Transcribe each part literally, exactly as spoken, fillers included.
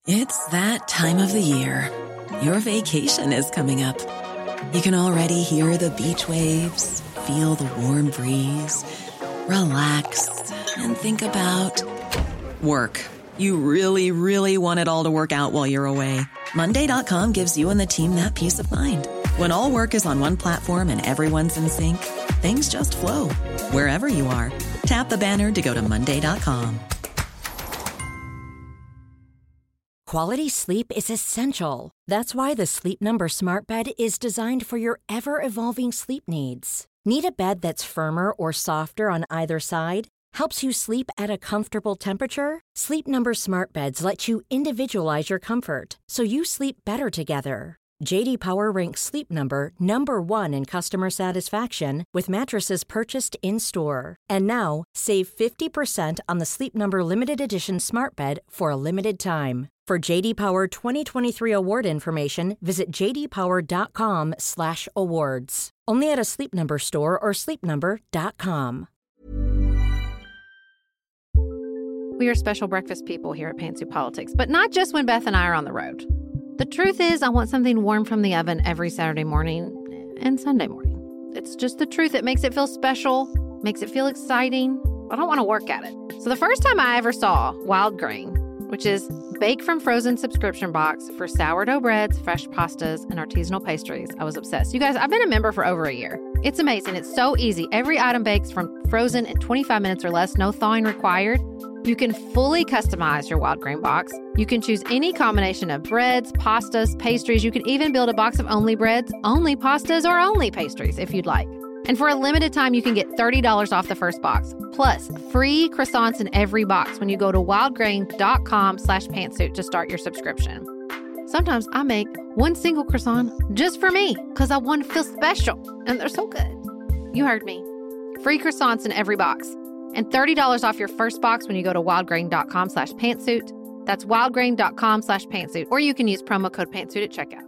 It's that time of the year. Your vacation is coming up. You can already hear the beach waves, feel the warm breeze, relax, and think about work. You really, really want it all to work out while you're away. Monday dot com gives you and the team that peace of mind. When all work is on one platform and everyone's in sync, things just flow. Wherever you are, tap the banner to go to Monday dot com. Quality sleep is essential. That's why the Sleep Number Smart Bed is designed for your ever-evolving sleep needs. Need a bed that's firmer or softer on either side? Helps you sleep at a comfortable temperature? Sleep Number Smart Beds let you individualize your comfort, so you sleep better together. J D Power ranks Sleep Number number one in customer satisfaction with mattresses purchased in-store. And now, save fifty percent on the Sleep Number Limited Edition Smart Bed for a limited time. For J D Power twenty twenty-three award information, visit j d power dot com slash awards. Only at a Sleep Number store or sleep number dot com. We are special breakfast people here at Pantsuit Politics, but not just when Beth and I are on the road. The truth is, I want something warm from the oven every Saturday morning and Sunday morning. It's just the truth. It makes it feel special, makes it feel exciting. I don't want to work at it. So the first time I ever saw Wild Grain, which is bake from frozen subscription box for sourdough breads, fresh pastas, and artisanal pastries, I was obsessed. You guys, I've been a member for over a year. It's amazing. It's so easy. Every item bakes from frozen in twenty-five minutes or less, no thawing required. You can fully customize your Wild Grain box. You can choose any combination of breads, pastas, pastries. You can even build a box of only breads, only pastas, or only pastries if you'd like. And for a limited time, you can get thirty dollars off the first box, plus free croissants in every box when you go to wildgrain.com slash pantsuit to start your subscription. Sometimes I make one single croissant just for me because I want to feel special, and they're so good. You heard me. Free croissants in every box. And thirty dollars off your first box when you go to wildgrain.com slash pantsuit. That's wildgrain.com slash pantsuit. Or you can use promo code pantsuit at checkout.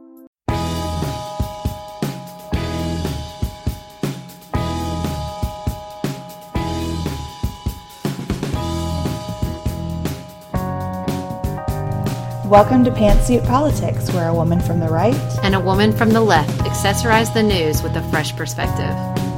Welcome to Pantsuit Politics, where a woman from the right and a woman from the left accessorize the news with a fresh perspective.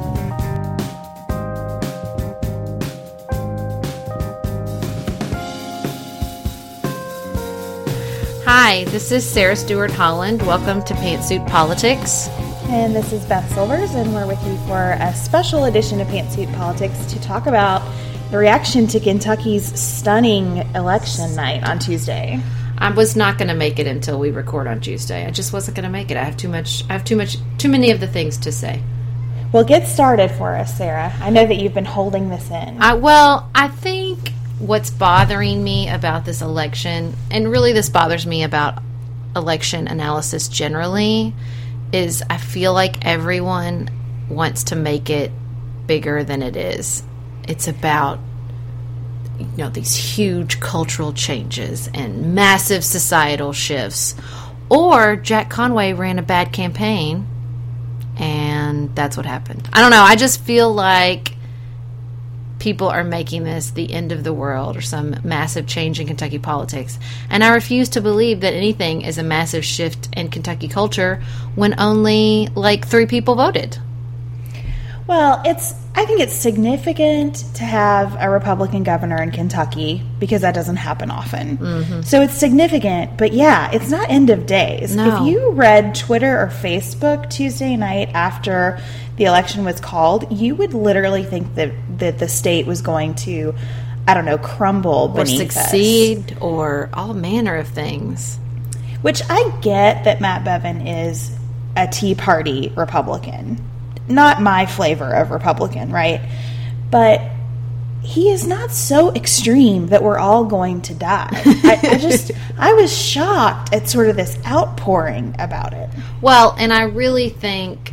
Hi, this is Sarah Stewart Holland. Welcome to Pantsuit Politics. And this is Beth Silvers, and we're with you for a special edition of Pantsuit Politics to talk about the reaction to Kentucky's stunning election night on Tuesday. I was not going to make it until we record on Tuesday. I just wasn't going to make it. I have too much. I have too much. Too many of the things to say. Well, get started for us, Sarah. I know that you've been holding this in. I, well, I think what's bothering me about this election, and really this bothers me about election analysis generally, is I feel like everyone wants to make it bigger than it is. It's about, you know, these huge cultural changes and massive societal shifts. Or Jack Conway ran a bad campaign, and that's what happened. I don't know. I just feel like people are making this the end of the world or some massive change in Kentucky politics. And I refuse to believe that anything is a massive shift in Kentucky culture when only like three people voted. Well, it's I think it's significant to have a Republican governor in Kentucky because that doesn't happen often. Mm-hmm. So it's significant, but yeah, it's not end of days. No. If you read Twitter or Facebook Tuesday night after the election was called, you would literally think that, that the state was going to, I don't know, crumble beneath us. Or succeed, or all manner of things. Which I get that Matt Bevin is a Tea Party Republican. Not my flavor of Republican, right? But he is not so extreme that we're all going to die. I, I just, I was shocked at sort of this outpouring about it. Well, and I really think,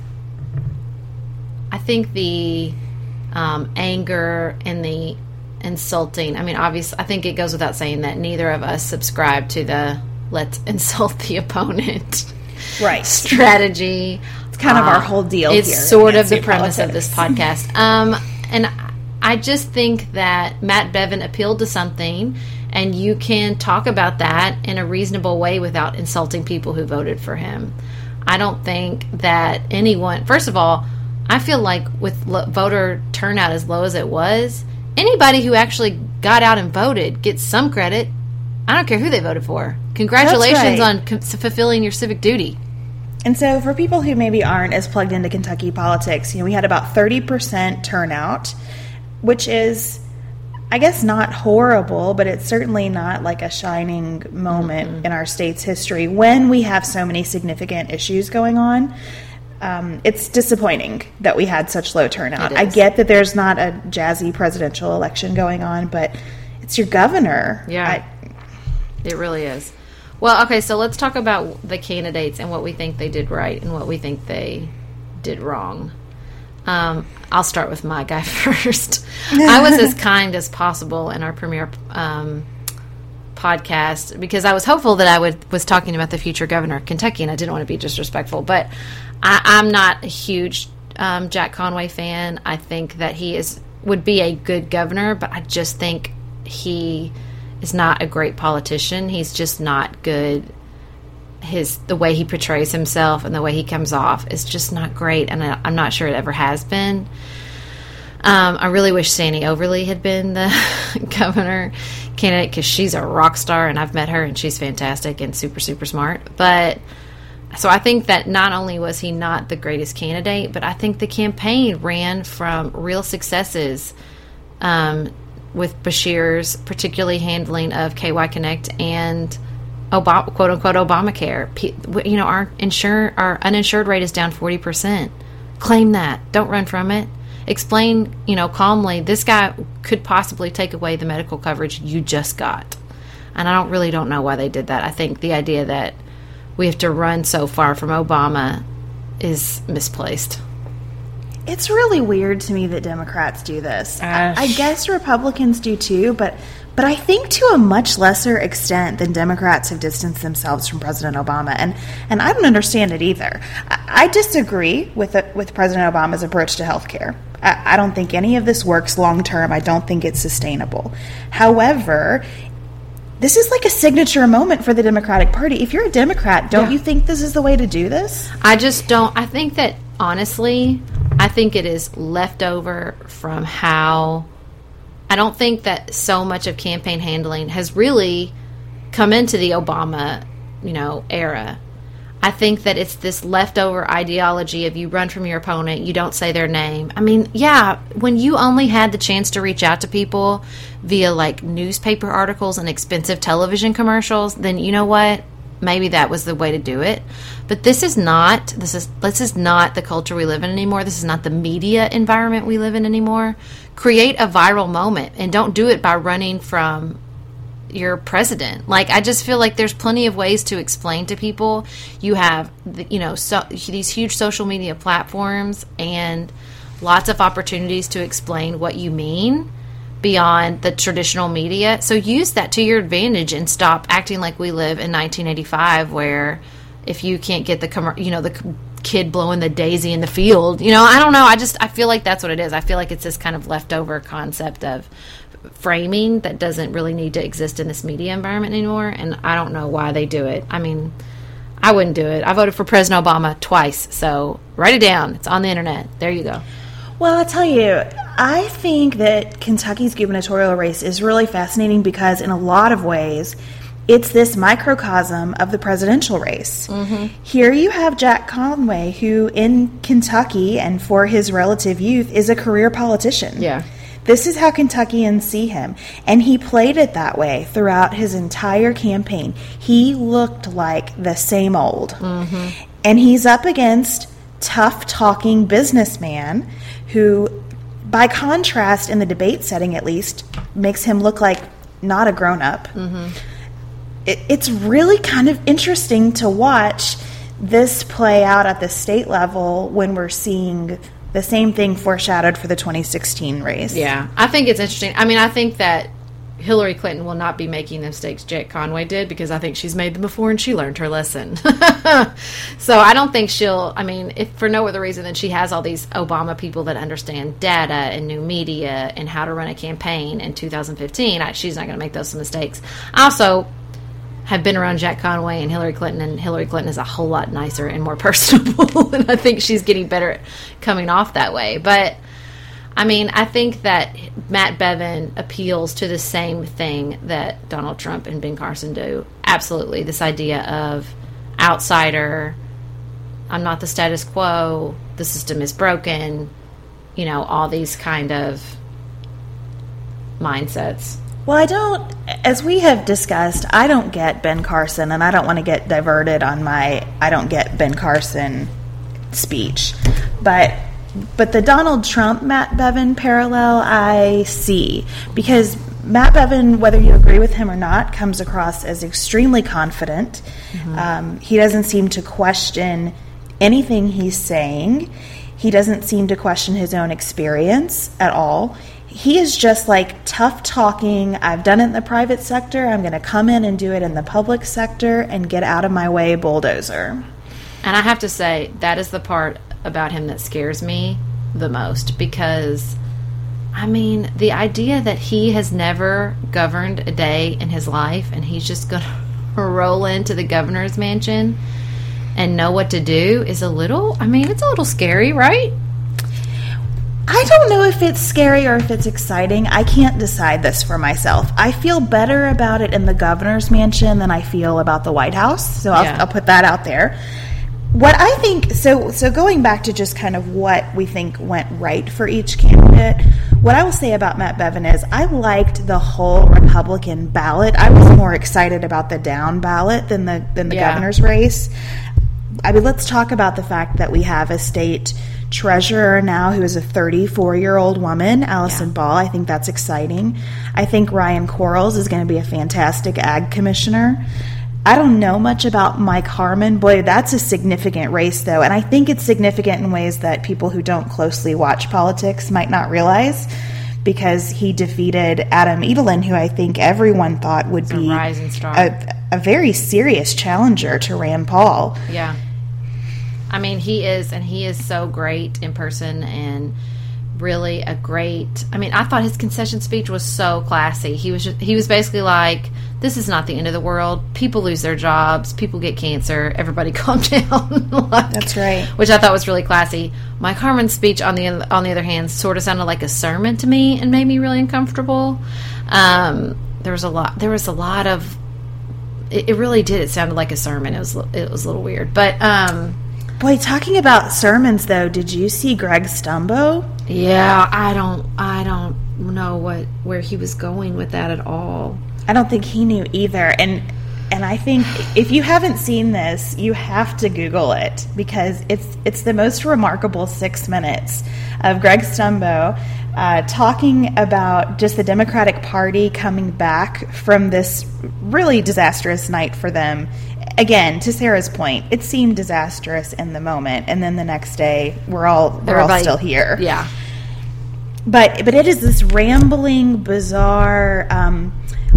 I think the um, anger and the insulting, I mean, obviously, I think it goes without saying that neither of us subscribe to the let's insult the opponent right strategy. It's kind of uh, our whole deal it's here. It's sort of the politics. premise of this podcast. Um, and I just think that Matt Bevin appealed to something, And you can talk about that in a reasonable way without insulting people who voted for him. I don't think that anyone, first of all, I feel like with lo- voter turnout as low as it was, anybody who actually got out and voted gets some credit. I don't care who they voted for. Congratulations right. on c- fulfilling your civic duty. And so for people who maybe aren't as plugged into Kentucky politics, you know, we had about thirty percent turnout, which is, I guess, not horrible, but it's certainly not like a shining moment mm-hmm. in our state's history when we have so many significant issues going on. Um, it's disappointing that we had such low turnout. I get that there's not a jazzy presidential election going on, but it's your governor. Yeah, I, it really is. Well, okay, so let's talk about the candidates and what we think they did right and what we think they did wrong. Um, I'll start with my guy first. I was as kind as possible in our premiere um, podcast because I was hopeful that I would was talking about the future governor of Kentucky, and I didn't want to be disrespectful. But I, I'm not a huge um, Jack Conway fan. I think that he is would be a good governor, but I just think he is not a great politician. He's just not good. His the way he portrays himself and the way he comes off is just not great, and I, I'm not sure it ever has been. Um, I really wish Sandy Overly had been the governor candidate because she's a rock star, and I've met her, and she's fantastic and super, super smart. But so I think that not only was he not the greatest candidate, but I think the campaign ran from real successes um, with Beshear's particularly handling of K Y Connect and Obama, quote unquote Obamacare. You know, our insure our uninsured rate is down forty percent. Claim that. Don't run from it. Explain, you know, calmly, this guy could possibly take away the medical coverage you just got. And I don't really don't know why they did that. I think the idea that we have to run so far from Obama is misplaced. It's really weird to me that Democrats do this. I, I guess Republicans do too, but but I think to a much lesser extent than Democrats have distanced themselves from President Obama, and, and I don't understand it either. I, I disagree with it, with President Obama's approach to health care. I, I don't think any of this works long term. I don't think it's sustainable. However, this is like a signature moment for the Democratic Party. If you're a Democrat, don't yeah. you think this is the way to do this? I just don't. I think that, honestly, I think it is left over from how... I don't think that so much of campaign handling has really come into the Obama, you know, era. I think that it's this leftover ideology of you run from your opponent, you don't say their name. I mean, yeah, when you only had the chance to reach out to people via like newspaper articles and expensive television commercials, then you know what? Maybe that was the way to do it. But this is not this is this is not the culture we live in anymore. This is not the media environment we live in anymore. Create a viral moment, and don't do it by running from your president. Like, I just feel like there's plenty of ways to explain to people. You have, you know, so, these huge social media platforms and lots of opportunities to explain what you mean beyond the traditional media. So use that to your advantage and stop acting like we live in nineteen eighty-five, where if you can't get the, you know, the kid blowing the daisy in the field, you know, I don't know. I just, I feel like that's what it is. I feel like it's this kind of leftover concept of framing that doesn't really need to exist in this media environment anymore. And I don't know why they do it. I mean, I wouldn't do it. I voted for President Obama twice. So write it down. It's on the internet. There you go. Well, I'll tell you, I think that Kentucky's gubernatorial race is really fascinating because in a lot of ways, it's this microcosm of the presidential race. Mm-hmm. Here you have Jack Conway, who in Kentucky and for his relative youth is a career politician. Yeah. This is how Kentuckians see him. And he played it that way throughout his entire campaign. He looked like the same old. Mm-hmm. And he's up against tough-talking businessman who, by contrast, in the debate setting at least, makes him look like not a grown-up. Mm-hmm. It, it's really kind of interesting to watch this play out at the state level when we're seeing the same thing foreshadowed for the twenty sixteen race. Yeah, I think it's interesting. I mean, I think that Hillary Clinton will not be making the mistakes Jack Conway did, because I think she's made them before and she learned her lesson. So I don't think she'll, I mean, if for no other reason than she has all these Obama people that understand data and new media and how to run a campaign in two thousand fifteen, I, she's not going to make those mistakes. I also have been around Jack Conway and Hillary Clinton, and Hillary Clinton is a whole lot nicer and more personable, and I think she's getting better at coming off that way. But I mean, I think that Matt Bevin appeals to the same thing that Donald Trump and Ben Carson do. Absolutely. This idea of outsider, I'm not the status quo, the system is broken, you know, all these kind of mindsets. Well, I don't, as we have discussed, I don't get Ben Carson, and I don't want to get diverted on my I don't get Ben Carson speech. But but the Donald Trump Matt Bevin parallel I see, because Matt Bevin, whether you agree with him or not, comes across as extremely confident. Mm-hmm. Um, he doesn't seem to question anything he's saying. He doesn't seem to question his own experience at all. He is just like tough talking. I've done it in the private sector. I'm going to come in and do it in the public sector and get out of my way, bulldozer. And I have to say, that is the part about him that scares me the most, because, I mean, the idea that he has never governed a day in his life and he's just going to roll into the governor's mansion and know what to do is a little, I mean, it's a little scary, right? I don't know if it's scary or if it's exciting. I can't decide this for myself. I feel better about it in the governor's mansion than I feel about the White House. So I'll, yeah. I'll put that out there. What I think, so so going back to just kind of what we think went right for each candidate, what I will say about Matt Bevin is I liked the whole Republican ballot. I was more excited about the down ballot than the than the yeah. governor's race. I mean, let's talk about the fact that we have a state treasurer now who is a thirty-four-year-old woman, Allison yeah. Ball. I think that's exciting. I think Ryan Quarles is going to be a fantastic ag commissioner. I don't know much about Mike Harmon. Boy, that's a significant race, though. And I think it's significant in ways that people who don't closely watch politics might not realize, because he defeated Adam Edelin, who I think everyone thought would it's be a rising star, a, a very serious challenger to Rand Paul. Yeah. I mean, he is, and he is so great in person and really a great, I mean, I thought his concession speech was so classy. He was just, he was basically like, this is not the end of the world. People lose their jobs. People get cancer. Everybody calm down. Like, that's right. Which I thought was really classy. Mike Harmon's speech, on the on the other hand, sort of sounded like a sermon to me and made me really uncomfortable. Um, there was a lot. There was a lot of. It, it really did. It sounded like a sermon. It was it was a little weird, but. Um, Boy, talking about sermons, though, did you see Greg Stumbo? Yeah, I don't, I don't know what where he was going with that at all. I don't think he knew either, and and I think if you haven't seen this, you have to Google it, because it's it's the most remarkable six minutes of Greg Stumbo uh, talking about just the Democratic Party coming back from this really disastrous night for them. Again, to Sarah's point, it seemed disastrous in the moment, and then the next day we're all we're Everybody, all still here. Yeah, but but it is this rambling, bizarre, um,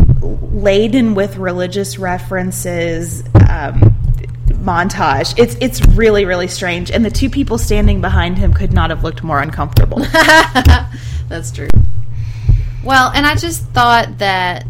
laden with religious references um, montage. It's it's really really strange, and the two people standing behind him could not have looked more uncomfortable. That's true. Well, and I just thought that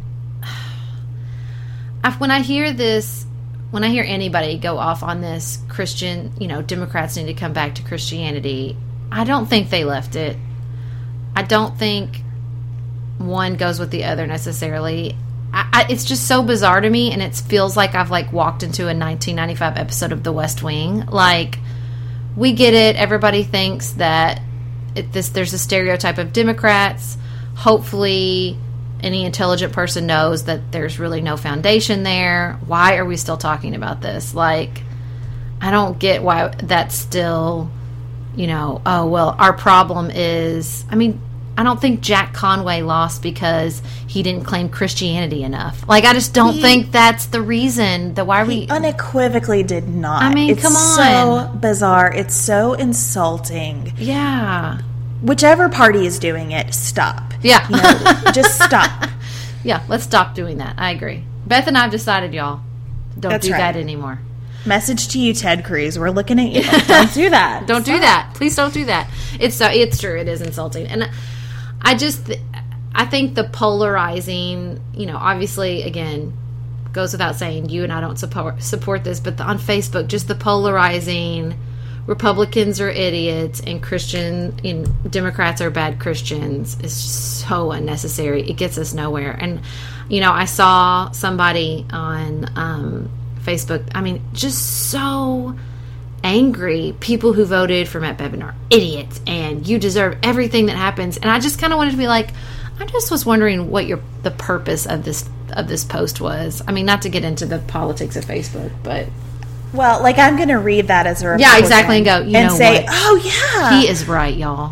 when I hear this. When I hear anybody go off on this Christian, you know, Democrats need to come back to Christianity, I don't think they left it. I don't think one goes with the other necessarily. I, I, it's just so bizarre to me, and it feels like I've, like, walked into a nineteen ninety-five episode of The West Wing. Like, we get it. Everybody thinks that it, this there's a stereotype of Democrats. Hopefully any intelligent person knows that there's really no foundation there. Why are we still talking about this? Like, I don't get why that's still, you know, oh, well, our problem is, I mean, I don't think Jack Conway lost because he didn't claim Christianity enough. Like, I just don't he, think that's the reason. That why are he we unequivocally did not. I mean, it's come on. so bizarre. It's so insulting. Yeah. Whichever party is doing it, stop. Yeah. You know, just stop. Yeah, let's stop doing that. I agree. Beth and I have decided, y'all, don't That's do right. that anymore. Message to you, Ted Cruz. We're looking at you. Don't do that. Don't do that. Please don't do that. It's so it's true. It is insulting. And I just, I think the polarizing, you know, obviously, again, goes without saying, you and I don't support support this, but the, on Facebook, just the polarizing Republicans are idiots and Christian and Democrats are bad Christians is so unnecessary. It gets us nowhere. And, you know, I saw somebody on um, Facebook, I mean, just so angry. People who voted for Matt Bevin are idiots and you deserve everything that happens. And I just kind of wanted to be like, I just was wondering what your the purpose of this of this post was. I mean, not to get into the politics of Facebook, but Well, like, I'm going to read that as a Republican. yeah, exactly, and go, you and know say, what? oh, yeah. He is right, y'all.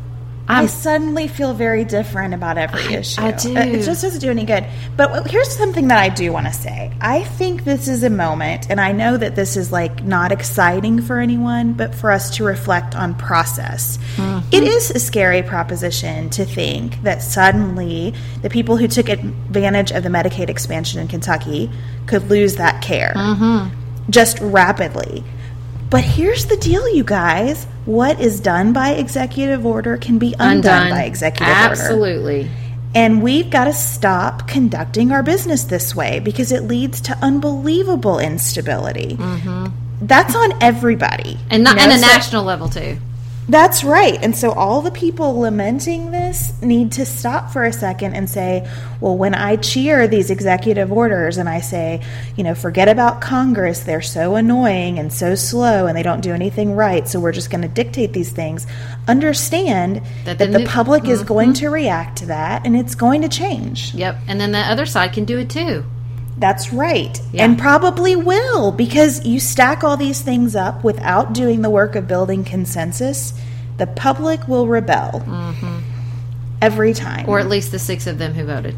I I'm, suddenly feel very different about every I- issue. I do. It just doesn't do any good. But here's something that I do want to say. I think this is a moment, and I know that this is, like, not exciting for anyone, but for us to reflect on process. Mm-hmm. It is a scary proposition to think that suddenly the people who took advantage of the Medicaid expansion in Kentucky could lose that care. Mm-hmm. Just rapidly. But here's the deal, you guys. What is done by executive order can be undone, undone by executive Absolutely. order. Absolutely. And we've got to stop conducting our business this way because it leads to unbelievable instability. Mm-hmm. That's on everybody. And not you know? and a So- national level, too. That's right. And so all the people lamenting this need to stop for a second and say, well, when I cheer these executive orders and I say, you know, forget about Congress, they're so annoying and so slow and they don't do anything right, so we're just going to dictate these things, understand that, That the, the new- public is mm-hmm. going to react to that and it's going to change. Yep. And then the other side can do it, too. That's right. Yeah. And probably will, because you stack all these things up without doing the work of building consensus, the public will rebel mm-hmm. every time. Or at least the six of them who voted.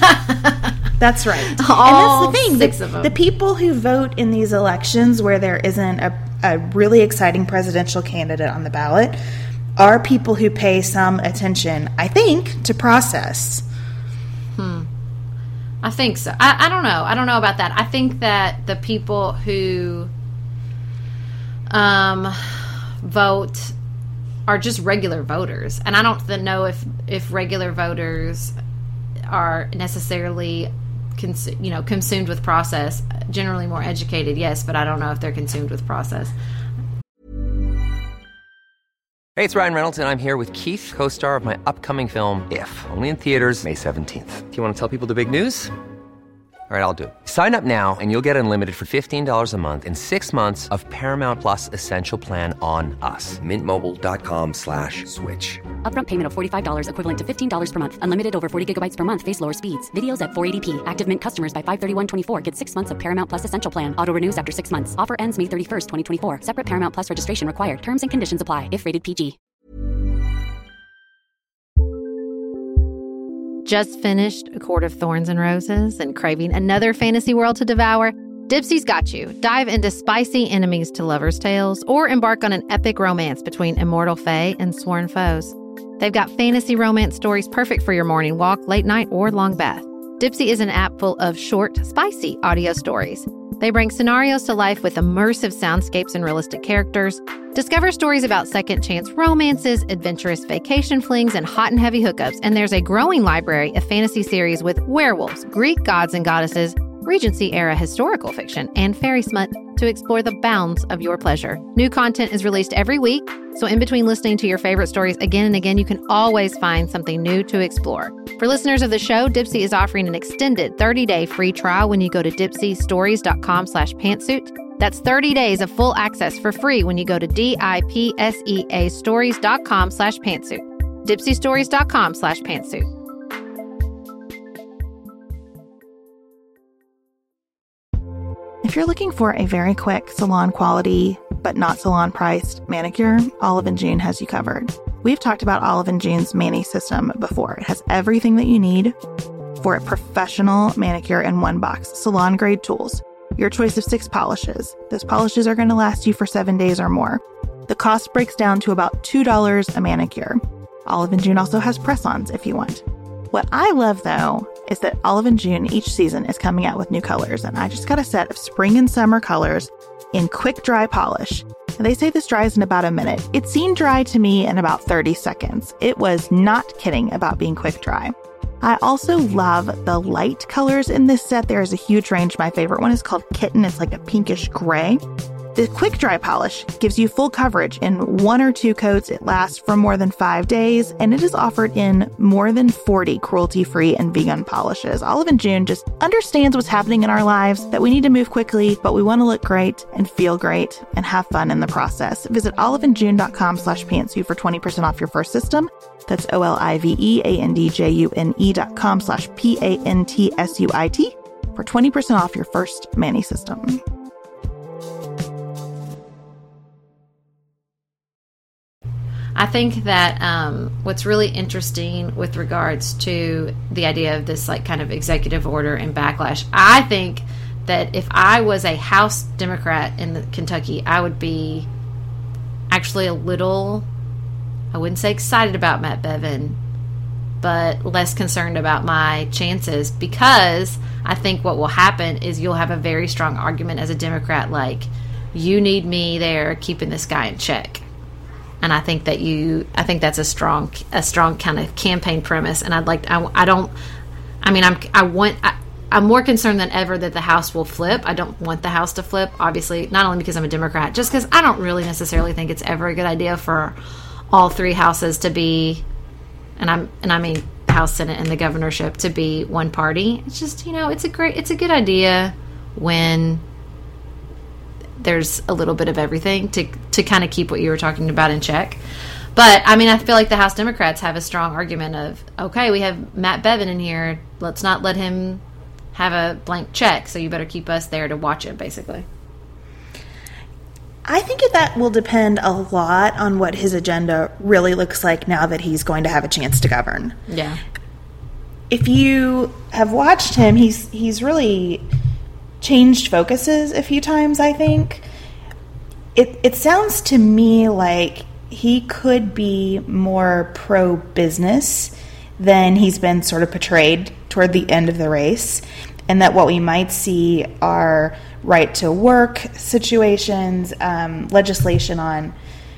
That's right. All and that's the thing. six the, of them. the people who vote in these elections where there isn't a, a really exciting presidential candidate on the ballot are people who pay some attention, I think, to process. I think so. I, I don't know. I don't know about that. I think that the people who um, vote are just regular voters. And I don't know if, if regular voters are necessarily cons- you know, consumed with process. Generally more educated, yes, but I don't know if they're consumed with process. Hey, it's Ryan Reynolds, and I'm here with Keith, co-star of my upcoming film, If, only in theaters May seventeenth. Do you want to tell people the big news? All right, I'll do it. Sign up now and you'll get unlimited for fifteen dollars a month and six months of Paramount Plus Essential Plan on us. Mint Mobile dot com slash switch. Upfront payment of forty-five dollars equivalent to fifteen dollars per month. Unlimited over forty gigabytes per month. Face lower speeds. Videos at four eighty p. Active Mint customers by five thirty-one twenty-four get six months of Paramount Plus Essential Plan. Auto renews after six months. Offer ends May thirty-first, twenty twenty-four. Separate Paramount Plus registration required. Terms and conditions apply if rated P G. Just finished A Court of Thorns and Roses and craving another fantasy world to devour? Dipsy's got you. Dive into spicy enemies to lovers' tales or embark on an epic romance between immortal fae and sworn foes. They've got fantasy romance stories perfect for your morning walk, late night, or long bath. Dipsy is an app full of short, spicy audio stories. They bring scenarios to life with immersive soundscapes and realistic characters. Discover stories about second chance romances, adventurous vacation flings, and hot and heavy hookups. And there's a growing library of fantasy series with werewolves, Greek gods and goddesses, Regency-era historical fiction, and fairy smut to explore the bounds of your pleasure. New content is released every week, so in between listening to your favorite stories again and again, you can always find something new to explore. For listeners of the show, Dipsy is offering an extended thirty-day free trial when you go to dipsystories.com slash pantsuit. That's thirty days of full access for free when you go to D-I-P-S-E-A stories.com slash pantsuit. dipsystories.com slash pantsuit. If you're looking for a very quick salon quality, but not salon priced manicure, Olive and June has you covered. We've talked about Olive and June's Mani system before. It has everything that you need for a professional manicure in one box. Salon grade tools, your choice of six polishes. Those polishes are going to last you for seven days or more. The cost breaks down to about two dollars a manicure. Olive and June also has press-ons if you want. What I love, though, is that Olive and June each season is coming out with new colors, and I just got a set of spring and summer colors in quick dry polish. And they say this dries in about a minute. It seemed dry to me in about thirty seconds. It was not kidding about being quick dry. I also love the light colors in this set. There is a huge range. My favorite one is called Kitten. It's like a pinkish gray. The quick dry polish gives you full coverage in one or two coats. It lasts for more than five days, and it is offered in more than forty cruelty-free and vegan polishes. Olive and June just understands what's happening in our lives, that we need to move quickly, but we want to look great and feel great and have fun in the process. Visit oliveandjune.com slash pantsuit for twenty percent off your first system. That's O-L-I-V-E-A-N-D-J-U-N-E dot com slash P-A-N-T-S-U-I-T for twenty percent off your first Manny system. I think that um, what's really interesting with regards to the idea of this like kind of executive order and backlash, I think that if I was a House Democrat in the Kentucky, I would be actually a little, I wouldn't say excited about Matt Bevin, but less concerned about my chances, because I think what will happen is you'll have a very strong argument as a Democrat, like, you need me there keeping this guy in check. And I think that you, I think that's a strong, a strong kind of campaign premise. And I'd like, I, I don't, I mean, I'm, I want, I, I'm more concerned than ever that the House will flip. I don't want the House to flip, obviously, not only because I'm a Democrat, just because I don't really necessarily think it's ever a good idea for all three houses to be, and I'm, and I mean, House, Senate, and the governorship to be one party. It's just, you know, it's a great, it's a good idea when there's a little bit of everything to to kind of keep what you were talking about in check. But, I mean, I feel like the House Democrats have a strong argument of, okay, we have Matt Bevin in here. Let's not let him have a blank check, so you better keep us there to watch it, basically. I think that will depend a lot on what his agenda really looks like now that he's going to have a chance to govern. Yeah. If you have watched him, he's he's really changed focuses a few times, I think. It it sounds to me like he could be more pro-business than he's been sort of portrayed toward the end of the race, and that what we might see are right-to-work situations, um, legislation on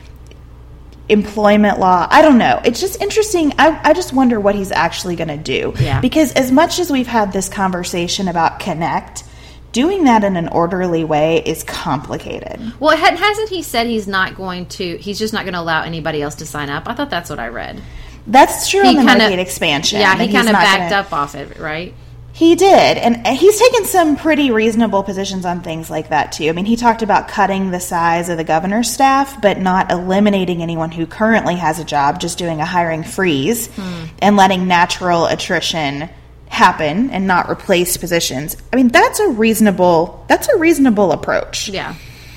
employment law. I don't know. It's just interesting. I, I just wonder what he's actually going to do. Yeah. Because as much as we've had this conversation about Connect, doing that in an orderly way is complicated. Well, hasn't he said he's not going to, he's just not going to allow anybody else to sign up? I thought that's what I read. That's true he on the kinda, Medicaid expansion. Yeah, he kind of backed gonna, up off it, right? He did. And he's taken some pretty reasonable positions on things like that, too. I mean, he talked about cutting the size of the governor's staff, but not eliminating anyone who currently has a job, just doing a hiring freeze hmm. and letting natural attrition happen and not replace positions. I mean, that's a reasonable that's a reasonable approach. Yeah.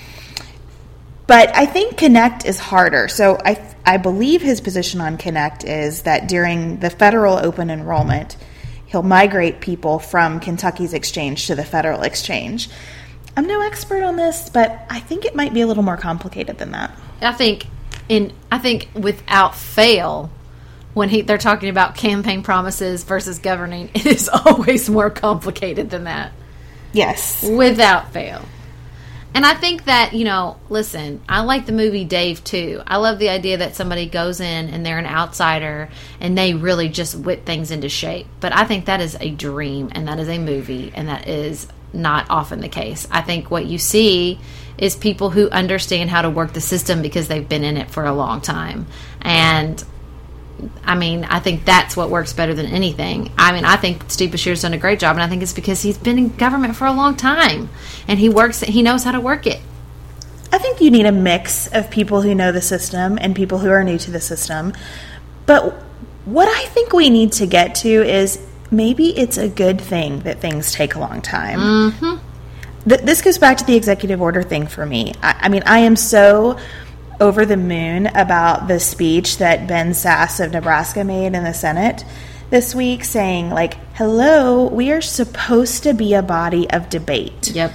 But I think Connect is harder. So I I believe his position on Connect is that during the federal open enrollment, he'll migrate people from Kentucky's exchange to the federal exchange. I'm no expert on this, but I think it might be a little more complicated than that. I think in I think without fail, when he, they're talking about campaign promises versus governing, it is always more complicated than that. Yes. Without fail. And I think that, you know, listen, I like the movie Dave, too. I love the idea that somebody goes in and they're an outsider and they really just whip things into shape. But I think that is a dream, and that is a movie, and that is not often the case. I think what you see is people who understand how to work the system because they've been in it for a long time. And I mean, I think that's what works better than anything. I mean, I think Steve Beshear's done a great job, and I think it's because he's been in government for a long time, and he works. He knows how to work it. I think you need a mix of people who know the system and people who are new to the system. But what I think we need to get to is maybe it's a good thing that things take a long time. Mm-hmm. Th- this goes back to the executive order thing for me. I, I mean, I am so over the moon about the speech that Ben Sasse of Nebraska made in the Senate this week, saying, like, hello, we are supposed to be a body of debate. Yep.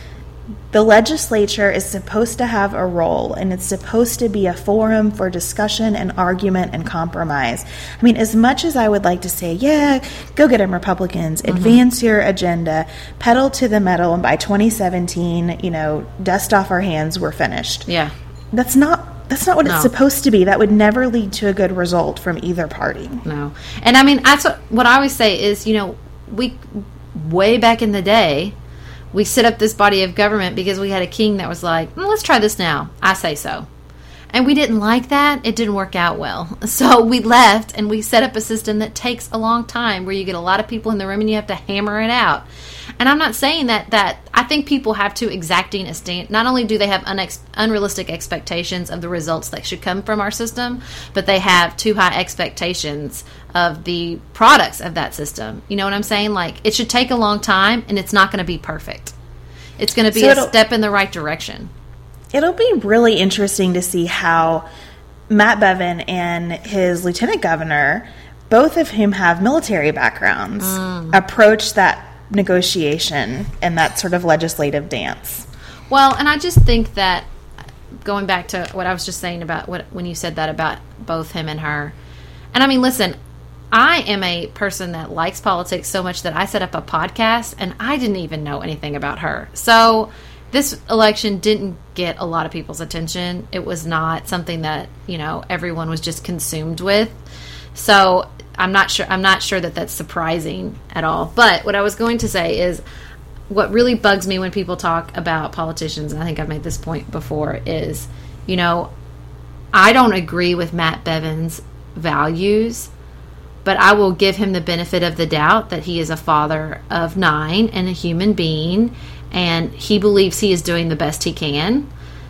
The legislature is supposed to have a role, and it's supposed to be a forum for discussion and argument and compromise. I mean, as much as I would like to say, yeah, go get them, Republicans, mm-hmm. advance your agenda, pedal to the metal, and by twenty seventeen, you know, dust off our hands, we're finished. Yeah. That's not That's not what no. it's supposed to be. That would never lead to a good result from either party. No. And I mean, that's what, what I always say is, you know, we, way back in the day, we set up this body of government because we had a king that was like, well, let's try this now. I say so. And we didn't like that. It didn't work out well. So we left and we set up a system that takes a long time where you get a lot of people in the room and you have to hammer it out. And I'm not saying that, that I think people have too exacting a stand. Not only do they have unex- unrealistic expectations of the results that should come from our system, but they have too high expectations of the products of that system. You know what I'm saying? Like, it should take a long time and it's not going to be perfect. It's going to be so a step in the right direction. It'll be really interesting to see how Matt Bevin and his lieutenant governor, both of whom have military backgrounds, mm. approach that negotiation and that sort of legislative dance. Well, and I just think that, going back to what I was just saying about what when you said that about both him and her, and I mean, listen, I am a person that likes politics so much that I set up a podcast and I didn't even know anything about her. So this election didn't get a lot of people's attention. It was not something that, you know, everyone was just consumed with. So I'm not sure I'm not sure that that's surprising at all. But what I was going to say is what really bugs me when people talk about politicians, and I think I've made this point before, is, you know, I don't agree with Matt Bevin's values, but I will give him the benefit of the doubt that he is a father of nine and a human being, and he believes he is doing the best he can.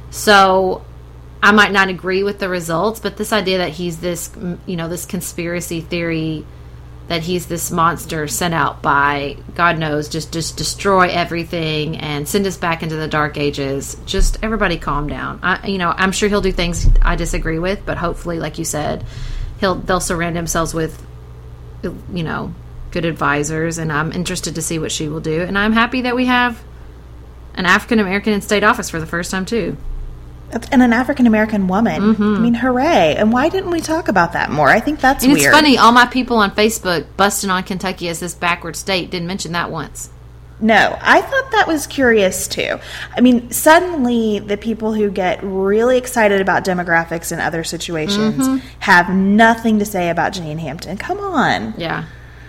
So I might not agree with the results, but this idea that he's this, you know, this conspiracy theory, that he's this monster sent out by, God knows, just, just destroy everything and send us back into the dark ages. Just everybody calm down. I, you know, I'm sure he'll do things I disagree with, but hopefully, like you said, he'll they'll surround themselves with, you know, good advisors, and I'm interested to see what she will do. And I'm happy that we have an African American in state office for the first time too. And an African American woman. Mm-hmm. I mean, hooray. And why didn't we talk about that more? I think that's and weird. It's funny, all my people on Facebook busting on Kentucky as this backward state didn't mention that once. No, I thought that was curious too. I mean, suddenly the people who get really excited about demographics in other situations mm-hmm. have nothing to say about Jane Hampton. Come on. Yeah.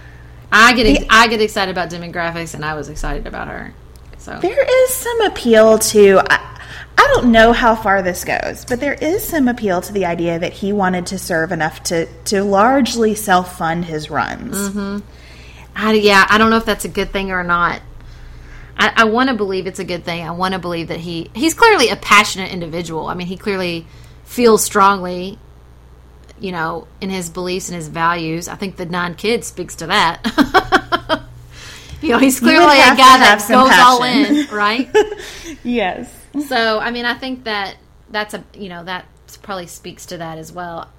I get ex- I get excited about demographics, and I was excited about her. So there is some appeal to... I, I don't know how far this goes, but there is some appeal to the idea that he wanted to serve enough to, to largely self-fund his runs. Mm-hmm. I, yeah, I don't know if that's a good thing or not. I, I want to believe it's a good thing. I want to believe that he... He's clearly a passionate individual. I mean, he clearly feels strongly, you know, in his beliefs and his values. I think the nine kids speaks to that. You know, he's clearly a guy that goes passion. all in, right? Yes. So, I mean, I think that that's a, you know, that probably speaks to that as well.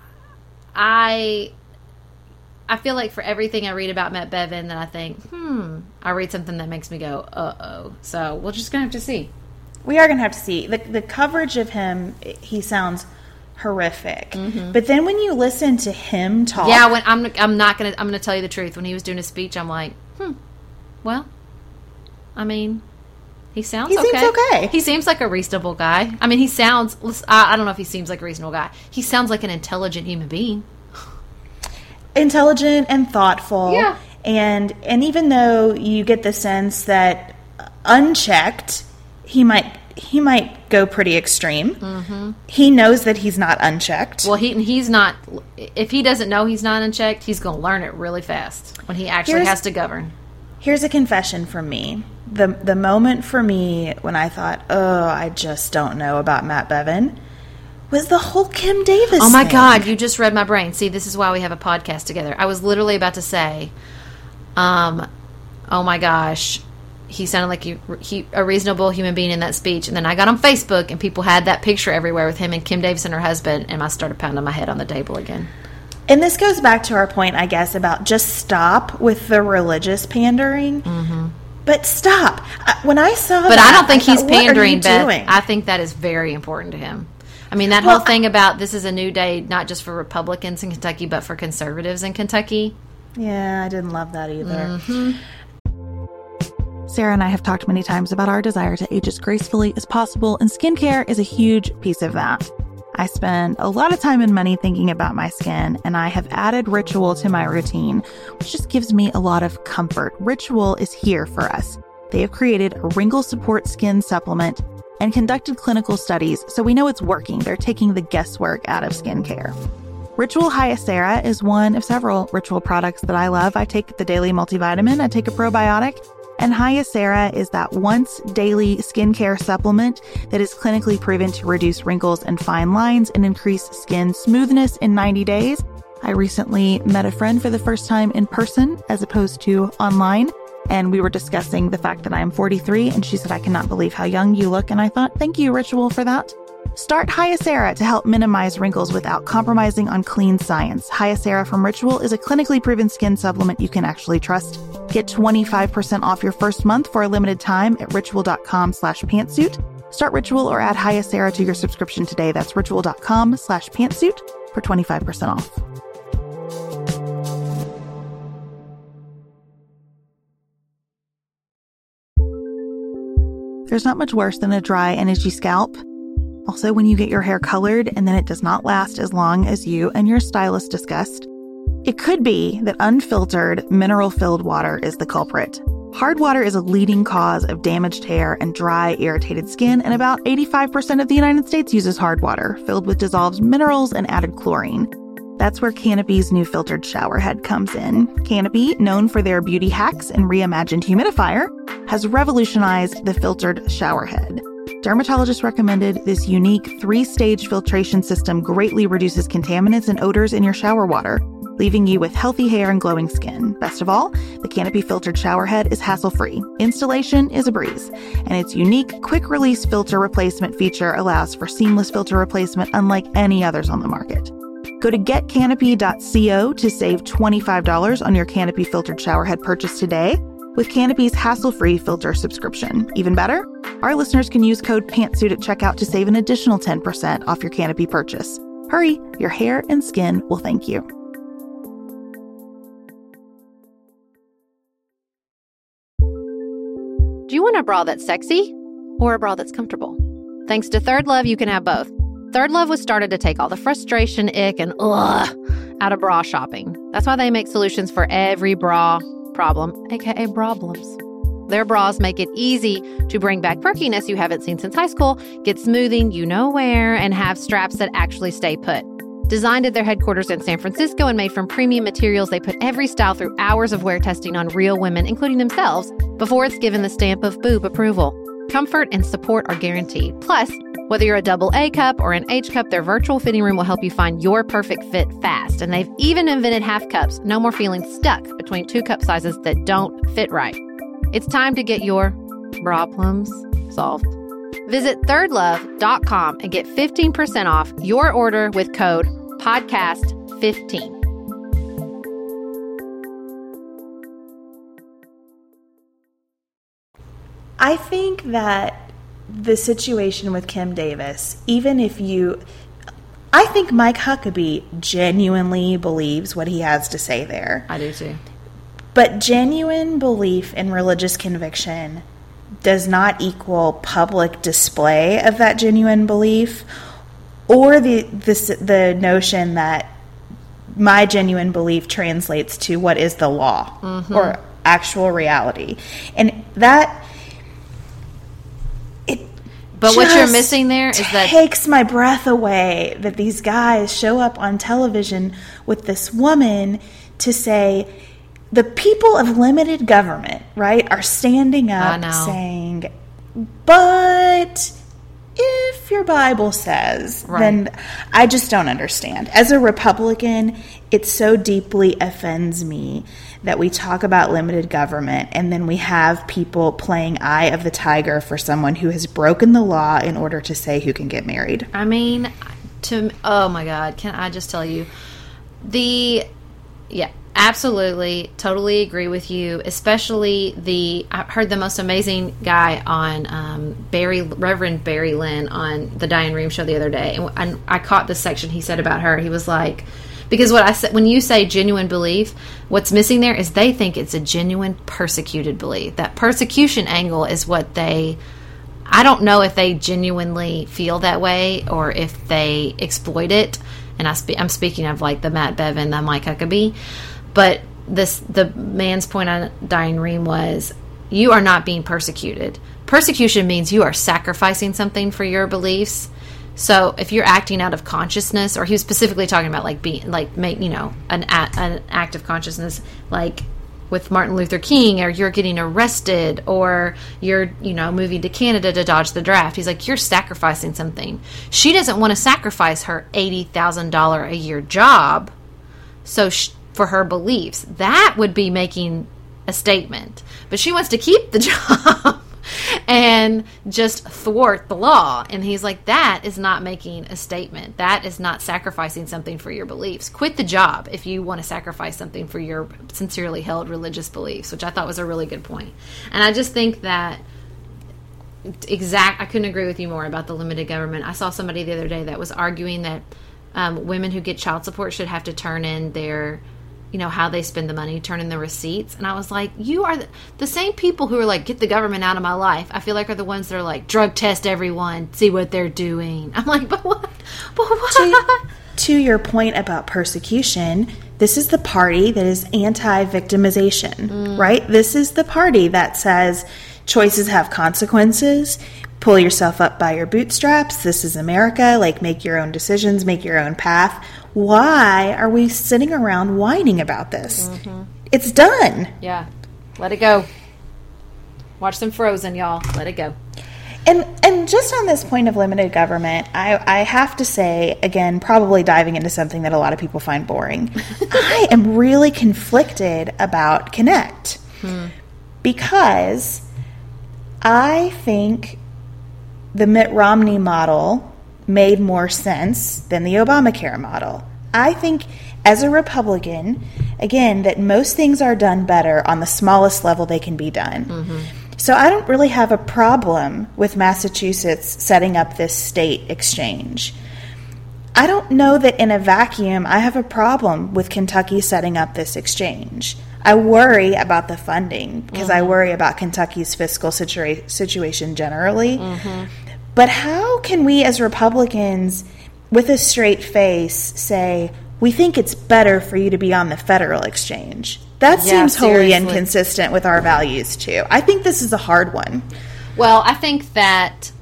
I, I feel like for everything I read about Matt Bevin that I think, hmm, I read something that makes me go, uh-oh. So we're just going to have to see. We are going to have to see. The, the coverage of him, he sounds horrific. Mm-hmm. But then when you listen to him talk. Yeah, when I'm, I'm not going to, I'm going to tell you the truth. When he was doing his speech, I'm like, hmm, well, I mean... He sounds he okay. He seems okay. He seems like a reasonable guy. I mean, he sounds... I don't know if he seems like a reasonable guy. He sounds like an intelligent human being. Intelligent and thoughtful. Yeah. And, and even though you get the sense that unchecked, he might he might go pretty extreme. Mm-hmm. He knows that he's not unchecked. Well, he he's not... If he doesn't know he's not unchecked, he's going to learn it really fast when he actually Here's, has to govern. Here's a confession from me. The the moment for me when I thought, oh, I just don't know about Matt Bevin, was the whole Kim Davis Oh, my thing. God, you just read my brain. See, this is why we have a podcast together. I was literally about to say, um, oh, my gosh, he sounded like he, he, a reasonable human being in that speech. And then I got on Facebook, and people had that picture everywhere with him and Kim Davis and her husband, and I started pounding my head on the table again. And this goes back to our point, I guess, about just stop with the religious pandering. Mm-hmm. But stop. When I saw but that, I don't think I he's thought, what pandering, are you Beth. doing? I think that is very important to him. I mean, that Well, whole thing about this is a new day, not just for Republicans in Kentucky, but for conservatives in Kentucky. Yeah, I didn't love that either. Mm-hmm. Sarah and I have talked many times about our desire to age as gracefully as possible, and skincare is a huge piece of that. I spend a lot of time and money thinking about my skin, and I have added Ritual to my routine, which just gives me a lot of comfort. Ritual is here for us. They have created a wrinkle support skin supplement and conducted clinical studies, so we know it's working. They're taking the guesswork out of skincare. Ritual Hyacera is one of several Ritual products that I love. I take the daily multivitamin, I take a probiotic, and Hyacera is that once daily skincare supplement that is clinically proven to reduce wrinkles and fine lines and increase skin smoothness in ninety days. I recently met a friend for the first time in person as opposed to online, and we were discussing the fact that I am forty-three, and she said, I cannot believe how young you look. And I thought, thank you, Ritual, for that. Start Hyacera to help minimize wrinkles without compromising on clean science. Hyacera from Ritual is a clinically proven skin supplement you can actually trust. Get twenty-five percent off your first month for a limited time at ritual.com slash pantsuit. Start Ritual or add Hyacera to your subscription today. That's ritual.com slash pantsuit for twenty-five percent off. There's not much worse than a dry and itchy scalp. Also, when you get your hair colored and then it does not last as long as you and your stylist discussed. It could be that unfiltered, mineral-filled water is the culprit. Hard water is a leading cause of damaged hair and dry, irritated skin, and about eighty-five percent of the United States uses hard water, filled with dissolved minerals and added chlorine. That's where Canopy's new filtered shower head comes in. Canopy, known for their beauty hacks and reimagined humidifier, has revolutionized the filtered shower head. Dermatologists recommended this unique three-stage filtration system greatly reduces contaminants and odors in your shower water, leaving you with healthy hair and glowing skin. Best of all, the Canopy filtered shower head is hassle-free. Installation is a breeze, and its unique quick-release filter replacement feature allows for seamless filter replacement unlike any others on the market. Go to get canopy dot co to save twenty-five dollars on your Canopy filtered shower head purchase today with Canopy's hassle-free filter subscription. Even better, our listeners can use code PANTSUIT at checkout to save an additional ten percent off your Canopy purchase. Hurry, your hair and skin will thank you. Do you want a bra that's sexy or a bra that's comfortable? Thanks to Third Love, you can have both. Third Love was started to take all the frustration, ick, and ugh out of bra shopping. That's why they make solutions for every bra problem, aka problems. Their bras make it easy to bring back perkiness you haven't seen since high school, get smoothing you know where, and have straps that actually stay put. Designed at their headquarters in San Francisco and made from premium materials, they put every style through hours of wear testing on real women, including themselves, before it's given the stamp of boob approval. Comfort and support are guaranteed. Plus, whether you're a double A cup or an H cup, their virtual fitting room will help you find your perfect fit fast. And they've even invented half cups. No more feeling stuck between two cup sizes that don't fit right. It's time to get your problems solved. Visit third love dot com and get fifteen percent off your order with code podcast fifteen. I think that the situation with Kim Davis, even if you, I think Mike Huckabee genuinely believes what he has to say there. I do too. But genuine belief in religious conviction does not equal public display of that genuine belief, or the the, the notion that my genuine belief translates to what is the law mm-hmm. or actual reality. And that it But what you're missing there is that takes my breath away that these guys show up on television with this woman to say the people of limited government, right, are standing up saying, but if your Bible says, right. then I just don't understand. As a Republican, it so deeply offends me that we talk about limited government and then we have people playing Eye of the Tiger for someone who has broken the law in order to say who can get married. I mean, to oh my God, can I just tell you, the, yeah, Absolutely. Totally agree with you. Especially the, I heard the most amazing guy on um, Barry, Reverend Barry Lynn on the Diane Rehm show the other day. And, and I caught this section he said about her. He was like, because what I said, when you say genuine belief, what's missing there is they think it's a genuine persecuted belief. That persecution angle is what they, I don't know if they genuinely feel that way or if they exploit it. And I spe- I'm speaking of like the Matt Bevin, the Mike Huckabee. But this, the man's point on Diane Rehm was, you are not being persecuted. Persecution means you are sacrificing something for your beliefs. So if you're acting out of consciousness, or he was specifically talking about like being, like, make, you know, an, an act of consciousness, like with Martin Luther King, or you're getting arrested, or you're, you know, moving to Canada to dodge the draft. He's like, you're sacrificing something. She doesn't want to sacrifice her eighty thousand dollars a year job. So she, for her beliefs, that would be making a statement. But she wants to keep the job and just thwart the law. And he's like, that is not making a statement. That is not sacrificing something for your beliefs. Quit the job if you want to sacrifice something for your sincerely held religious beliefs, which I thought was a really good point. And I just think that exact, I couldn't agree with you more about the limited government. I saw somebody the other day that was arguing that um, women who get child support should have to turn in their, you know, how they spend the money, turn in the receipts. And I was like, you are the, the same people who are like, get the government out of my life, I feel like are the ones that are like, drug test everyone, see what they're doing. I'm like, but what? But what? To, to your point about persecution, this is the party that is anti-victimization, mm. right? This is the party that says choices have consequences. Pull yourself up by your bootstraps. This is America. Like, make your own decisions, make your own path. Why are we sitting around whining about this? Mm-hmm. It's done. Yeah. Let it go. Watch some Frozen, y'all. Let it go. And and just on this point of limited government, I, I have to say, again, probably diving into something that a lot of people find boring, I am really conflicted about Connect. Hmm. Because I think the Mitt Romney model made more sense than the Obamacare model. I think, as a Republican, again, that most things are done better on the smallest level they can be done. Mm-hmm. So I don't really have a problem with Massachusetts setting up this state exchange. I don't know that in a vacuum I have a problem with Kentucky setting up this exchange. I worry about the funding because mm-hmm. I worry about Kentucky's fiscal situa- situation generally. Mm-hmm. But how can we as Republicans, with a straight face, say, we think it's better for you to be on the federal exchange? That yeah, seems wholly seriously. inconsistent with our values, too. I think this is a hard one. Well, I think that,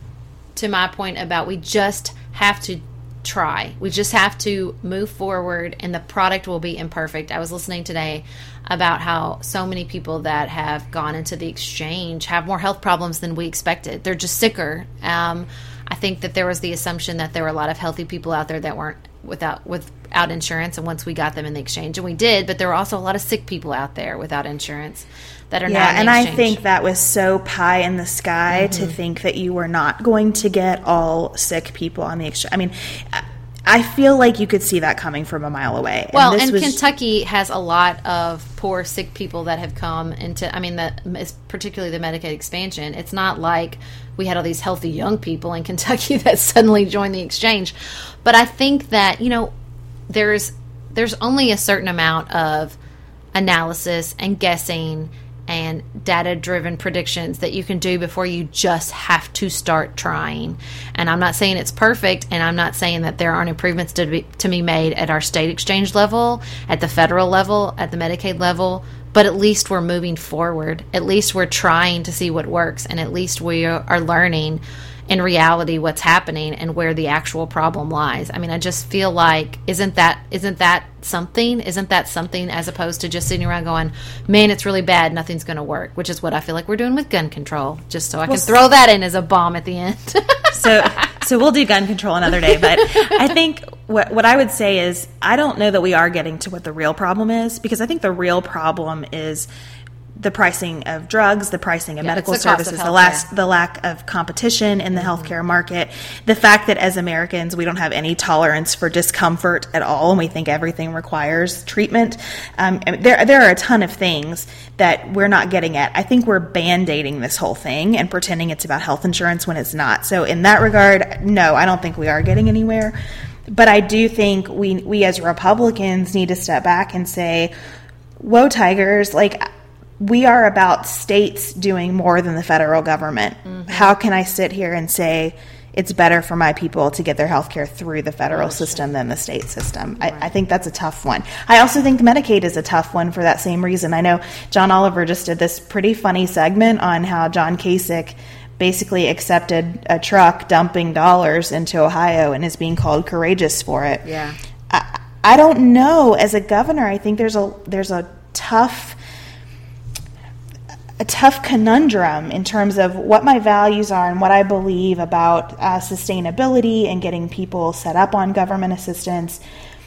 to my point about we just have to try. We just have to move forward, and the product will be imperfect. I was listening today about how so many people that have gone into the exchange have more health problems than we expected. They're just sicker. Um, I think that there was the assumption that there were a lot of healthy people out there that weren't without without insurance, and once we got them in the exchange, and we did, but there were also a lot of sick people out there without insurance that are yeah, not in and the I exchange. think that was so pie in the sky mm-hmm. to think that you were not going to get all sick people on the exchange. I mean, I feel like you could see that coming from a mile away. Well, and, and was... Kentucky has a lot of poor, sick people that have come into, I mean, the, particularly the Medicaid expansion. It's not like we had all these healthy young people in Kentucky that suddenly joined the exchange. But I think that, you know, there's there's only a certain amount of analysis and guessing and data-driven predictions that you can do before you just have to start trying. And I'm not saying it's perfect, and I'm not saying that there aren't improvements to be, to be made at our state exchange level, at the federal level, at the Medicaid level, but at least we're moving forward. At least we're trying to see what works, and at least we are learning in reality what's happening and where the actual problem lies. I mean, I just feel like, isn't that isn't that something? Isn't that something as opposed to just sitting around going, man, it's really bad, nothing's going to work, which is what I feel like we're doing with gun control, just so I can well, throw that in as a bomb at the end. so so we'll do gun control another day, but I think what what I would say is I don't know that we are getting to what the real problem is, because I think the real problem is the pricing of drugs, the pricing of Yeah, medical it's the cost services, of the, last, the lack of competition in the mm-hmm. healthcare market, the fact that as Americans we don't have any tolerance for discomfort at all, and we think everything requires treatment. Um, there, there are a ton of things that we're not getting at. I think we're band-aiding this whole thing and pretending it's about health insurance when it's not. So in that regard, no, I don't think we are getting anywhere. But I do think we we as Republicans need to step back and say, whoa, Tigers, like, we are about states doing more than the federal government. Mm-hmm. How can I sit here and say it's better for my people to get their health care through the federal oh, system sure. than the state system? Right. I, I think that's a tough one. I also think Medicaid is a tough one for that same reason. I know John Oliver just did this pretty funny segment on how John Kasich basically accepted a truck dumping dollars into Ohio and is being called courageous for it. Yeah. I, I don't know. As a governor, I think there's a there's a tough a tough conundrum in terms of what my values are and what I believe about uh, sustainability and getting people set up on government assistance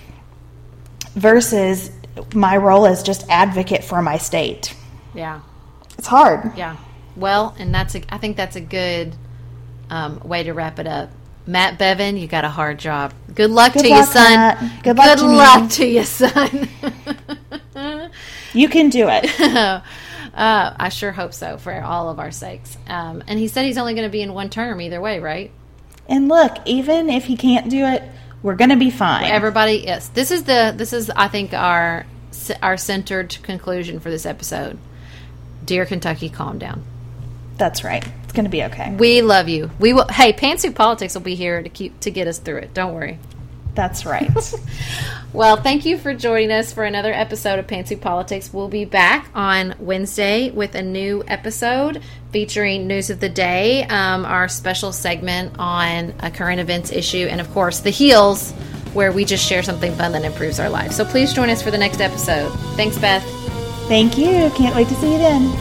versus my role as just advocate for my state. Yeah. It's hard. Yeah. Well, and that's a, I think that's a good um, way to wrap it up. Matt Bevin, you got a hard job. Good luck Good to luck, you, son. Matt. Good luck Good to luck me. to you, son. You can do it. uh, I sure hope so for all of our sakes. Um, and he said he's only going to be in one term either way, right? And look, even if he can't do it, we're going to be fine. Everybody, yes. This is the this is I think our our centered conclusion for this episode. Dear Kentucky, calm down. That's right. It's going to be okay. We love you. We will. Hey, Pantsuit Politics will be here to keep to get us through it. Don't worry. That's right. Well, thank you for joining us for another episode of Pantsuit Politics. We'll be back on Wednesday with a new episode featuring News of the Day, um, our special segment on a current events issue, and, of course, The Heels, where we just share something fun that improves our life. So please join us for the next episode. Thanks, Beth. Thank you. Can't wait to see you then.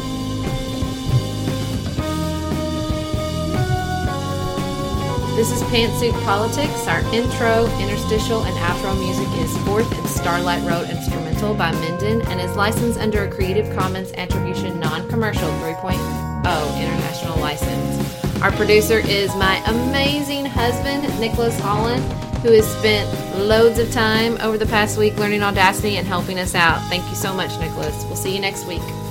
This is Pantsuit Politics. Our intro, interstitial, and outro music is Fourth and Starlight Road Instrumental by Minden and is licensed under a Creative Commons Attribution Non-Commercial three point oh International License. Our producer is my amazing husband, Nicholas Holland, who has spent loads of time over the past week learning Audacity and helping us out. Thank you so much, Nicholas. We'll see you next week.